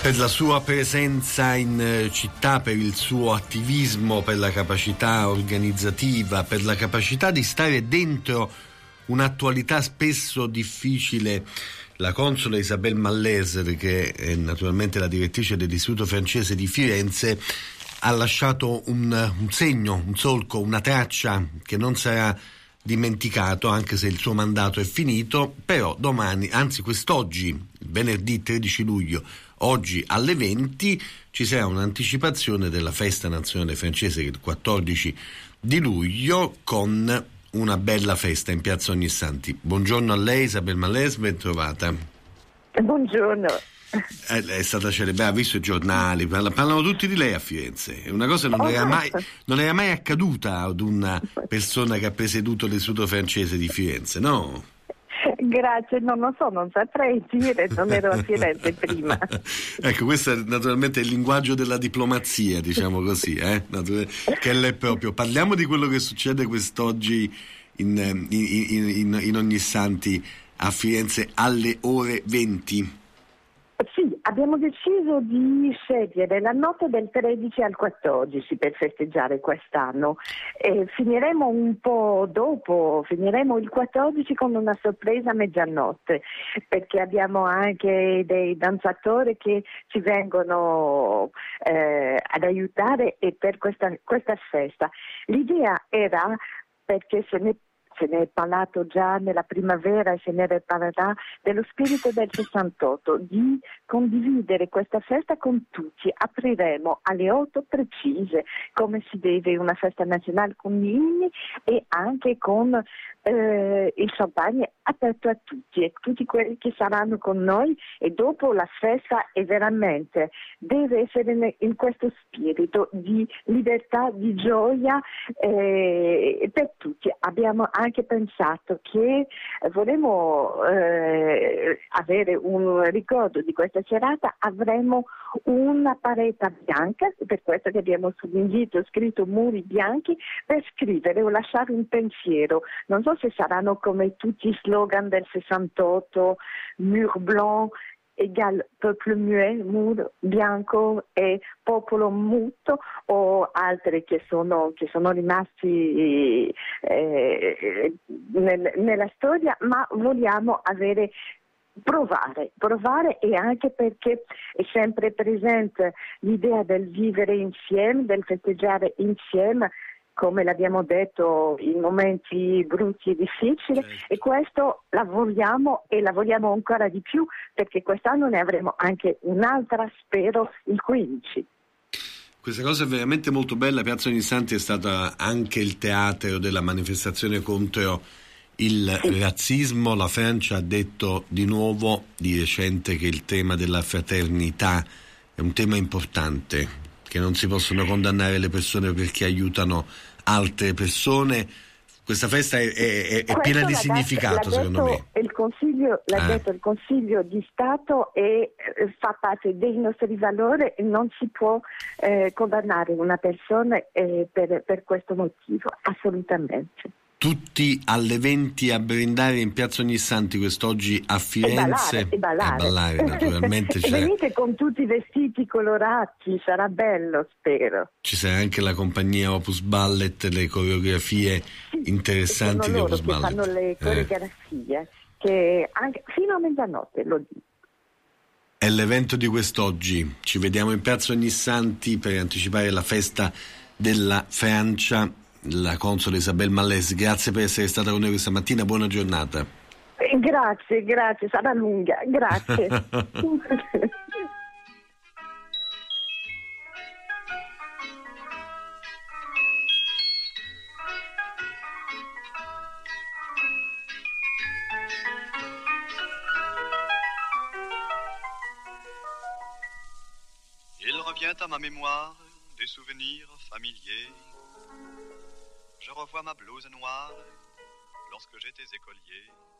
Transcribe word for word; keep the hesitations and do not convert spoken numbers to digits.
Per la sua presenza in città, per il suo attivismo, per la capacità organizzativa, per la capacità di stare dentro un'attualità spesso difficile. La console Isabel Malleser, che è naturalmente la direttrice dell'Istituto francese di Firenze, ha lasciato un, un segno, un solco, una traccia che non sarà dimenticato, anche se il suo mandato è finito. Però domani, anzi quest'oggi, venerdì tredici luglio, oggi alle venti, ci sarà un'anticipazione della festa nazionale francese, che è il quattordici di luglio, con una bella festa in piazza Ognissanti. Buongiorno a lei, Isabel Malleser, ben trovata. Buongiorno. Eh, è stata celebrata, ha visto i giornali, parla, parlano tutti di lei a Firenze. È una cosa che non, Oh, era mai, non era mai accaduta ad una persona che ha presieduto l'Istituto francese di Firenze, no? Grazie, non lo so, non saprei dire, non ero a Firenze prima. Ecco, questo è naturalmente il linguaggio della diplomazia, diciamo così, eh? Che è lei proprio. Parliamo di quello che succede quest'oggi in, in, in, in Ognissanti a Firenze alle ore venti. Sì, abbiamo deciso di scegliere la notte del tredici al quattordici per festeggiare quest'anno. E finiremo un po' dopo, finiremo il quattordici con una sorpresa a mezzanotte, perché abbiamo anche dei danzatori che ci vengono eh, ad aiutare e per questa, questa festa. L'idea era, perché se ne Se ne è parlato già nella primavera e se ne parlerà, dello spirito del sessantotto, di condividere questa festa con tutti. Apriremo alle otto precise, come si deve, una festa nazionale con gli inni e anche con eh, il champagne aperto a tutti e tutti quelli che saranno con noi, e dopo la festa è veramente, deve essere in questo spirito di libertà, di gioia eh, per tutti. Abbiamo anche pensato che vorremmo eh, avere un ricordo di questa serata, avremo una parete bianca, per questo che abbiamo sull'invito scritto muri bianchi, per scrivere o lasciare un pensiero. Non so se saranno come tutti i slogan del sessantotto, mur blanc egal peuple muet, mur bianco e popolo muto, o altri che sono, che sono rimasti eh, nel, nella storia, ma vogliamo avere Provare, provare e anche perché è sempre presente l'idea del vivere insieme, del festeggiare insieme, come l'abbiamo detto, in momenti brutti e difficili, certo. E questo lavoriamo e lavoriamo ancora di più, perché quest'anno ne avremo anche un'altra, spero, il quindici. Questa cosa è veramente molto bella. Piazza Ognissanti è stata anche il teatro della manifestazione contro il sì. razzismo. La Francia ha detto di nuovo di recente che il tema della fraternità è un tema importante, che non si possono condannare le persone perché aiutano altre persone. Questa festa è, è, è piena di significato, detto, secondo me. Il Consiglio, l'ha ah. detto il Consiglio di Stato e eh, fa parte dei nostri valori e non si può eh, condannare una persona eh, per, per questo motivo, assolutamente. Tutti alle venti a brindare in piazza Ognissanti quest'oggi a Firenze e ballare, e ballare. ballare naturalmente. E venite con tutti i vestiti colorati, sarà bello, spero. Ci sarà anche la compagnia Opus Ballet, le coreografie sì, interessanti di Opus Ballet. Fanno le coreografie eh. che anche fino a mezzanotte, lo dico. È l'evento di quest'oggi. Ci vediamo in piazza Ognissanti per anticipare la festa della Francia. La console Isabel Malleser, grazie per essere stata con noi questa mattina, buona giornata. Grazie, grazie, sarà lunga, grazie. Il revient à ma mémoire des souvenirs familiers. Je revois ma blouse noire lorsque j'étais écolier.